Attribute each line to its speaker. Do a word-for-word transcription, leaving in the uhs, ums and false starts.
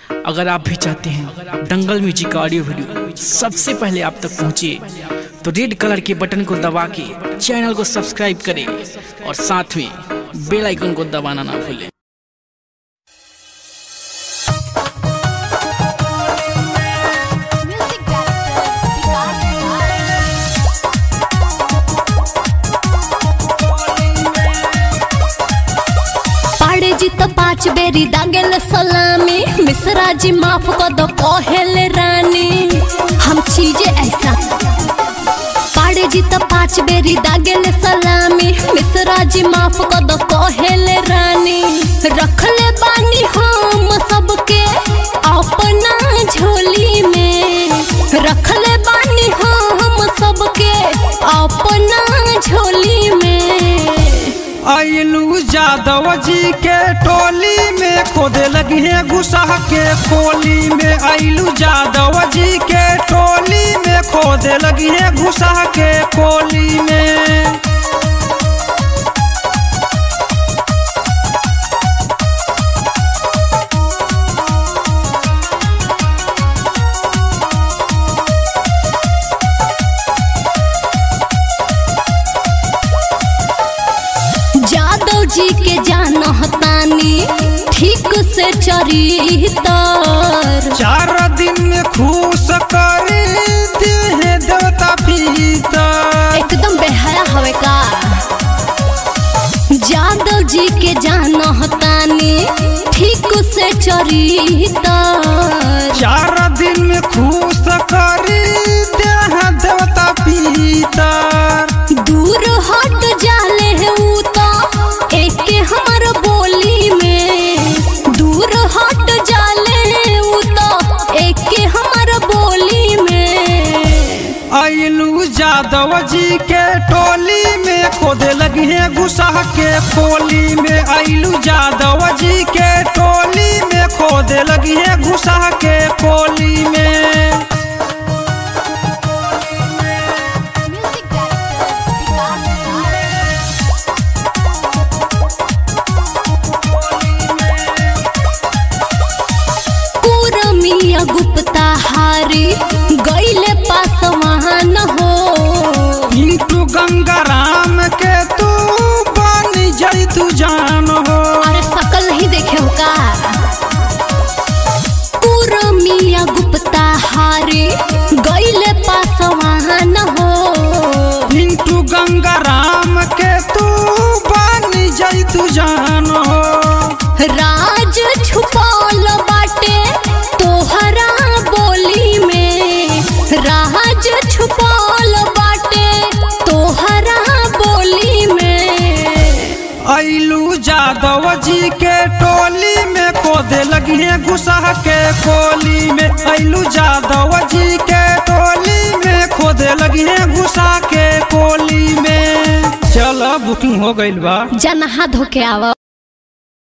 Speaker 1: अगर आप भी चाहते हैं दंगल म्यूजिक का ऑडियो वीडियो सबसे पहले आप तक पहुंचे तो रेड कलर के बटन को दबा के चैनल को सब्सक्राइब करें और साथ में बेल आइकन को दबाना ना भूलें।
Speaker 2: तो पाँच बेरी दागेल सलामी मिश्रा जी माफ कर दो कोहेल रानी हम चीजें ऐसा पाड़े जी तो पाँच बेरी दागेल सलामी मिश्रा जी माफ कर दो कोहेल रानी रख ले बानी हम सबके अपना झोली में रख ले बानी हम सबके अपना झोली में।
Speaker 3: आइलू जादव जी के टोली में खोदे लगी है घुसा के खोली में। आइलू जादव जी के टोली में खोदे लगी है घुसा के खोली में।
Speaker 2: जादव जी के जानो हतानी ठीक से चरितर
Speaker 3: चार दिन में खुश करी है देवता भीतर
Speaker 2: एकदम बेहया हवे का। जादव जी के जानो हतानी ठीक से चरितर
Speaker 3: चार दिन में खुश करी है देवता भीतर।
Speaker 2: दूर हट जाले है उ तो एक हमार बोली में दूर हट जाले उ तो एक हमार बोली में।
Speaker 3: आइलू जादव जी के टोली में खोदे लगी है घुसा के खोली में। आइलू जादव जी के टोली में खोदे लगी है घुसा के खोली में।
Speaker 2: गुप्ता हारी गईले पासवान हो
Speaker 3: पिंटू गंगाराम के तू बन जाई तू जान हो।
Speaker 2: अरे सकल नहीं देखे हो का। पूरमिया गुप्ता हारी गईले पासवान हो
Speaker 3: पिंटू गंगाराम के तू बन जाई तू जान हो।
Speaker 2: राज छुपाल बाटे तोहरा बोली में राज छुपाल बाटे तोहरा बोली में।
Speaker 3: आइलू जादव जी के टोली में खोदे लगी है घुसा के खोली में। आइलू जादव जी के टोली में खोदे लगी है घुसा के खोली में। चलो बुकिंग हो गइल बा
Speaker 2: जना हाथ धोके आवा।